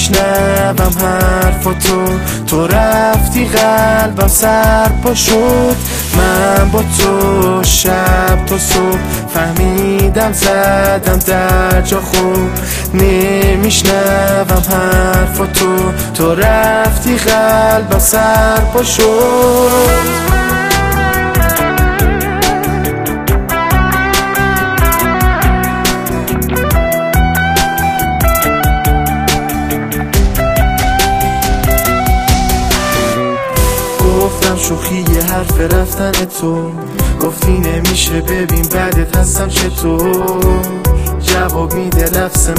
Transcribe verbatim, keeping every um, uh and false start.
نمیشنوم حرفاتو، تو رفتی قلبم سر پا شد. من با تو شب تا صبح فهمیدم زدم در جا خوب. نمیشنوم حرفاتو، تو رفتی قلبم سر پا شد. گفتم شوخی یه حرف رفتن تو، گفتی نمیشه ببین بعدت هستم چطور. جواب میده لفظ